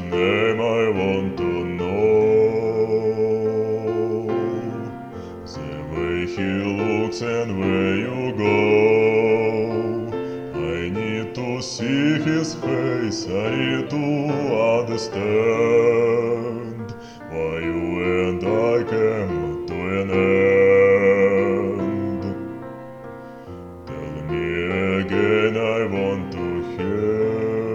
name I want to know. The way he looks and where you go. I need to see his face, I need to understand why you and I came to an end. Tell me again, I want to hear.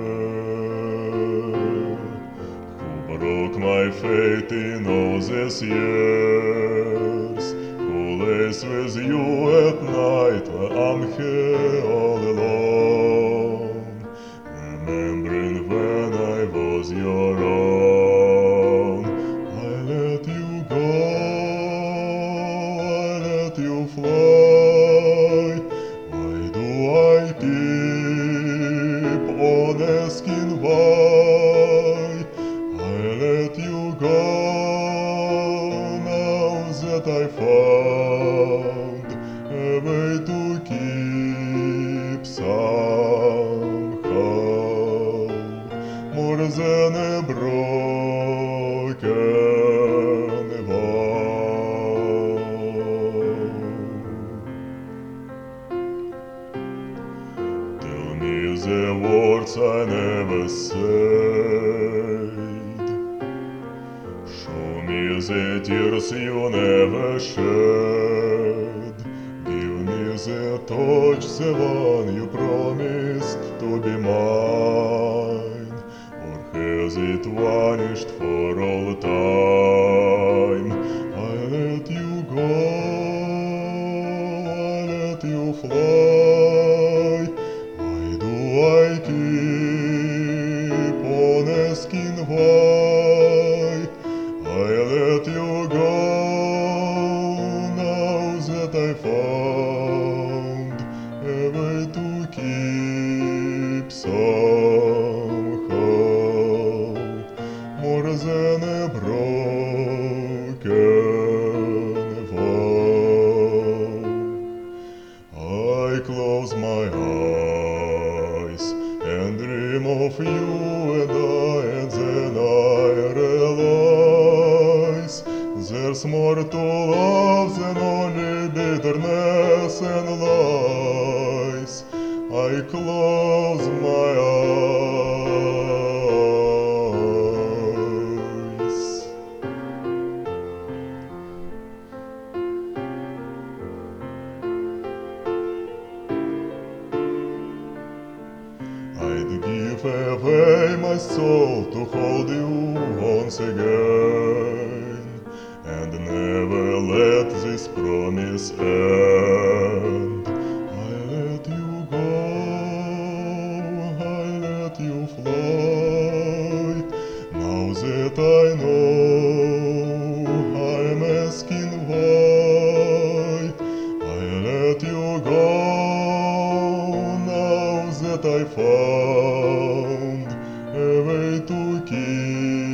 Who broke my faith in all these years? Who lays with you at night while I'm here all alone? Remembering when I was your own. I let you go, I let you fly. Why do I keep on asking why? I let you go now that I found a way to keep somehow more than a broken vow. Tell me the words I never said. Show me the tears you never shed. Give me the touch, the one you promised to be mine. Or has it vanished for all time? I let you go, I let you fly. Why do I keep on asking why? I let you go now that I found a way to keep somehow more than a broken vow. I close my eyes and dream of you and then I realize there's more to love than only bitterness and lies. I close my eyes. I'd give away my soul to hold you once again and never let this promise end. I let you go, I let you fly. Now that I know, I'm asking why. I let you go now that I found a way to keep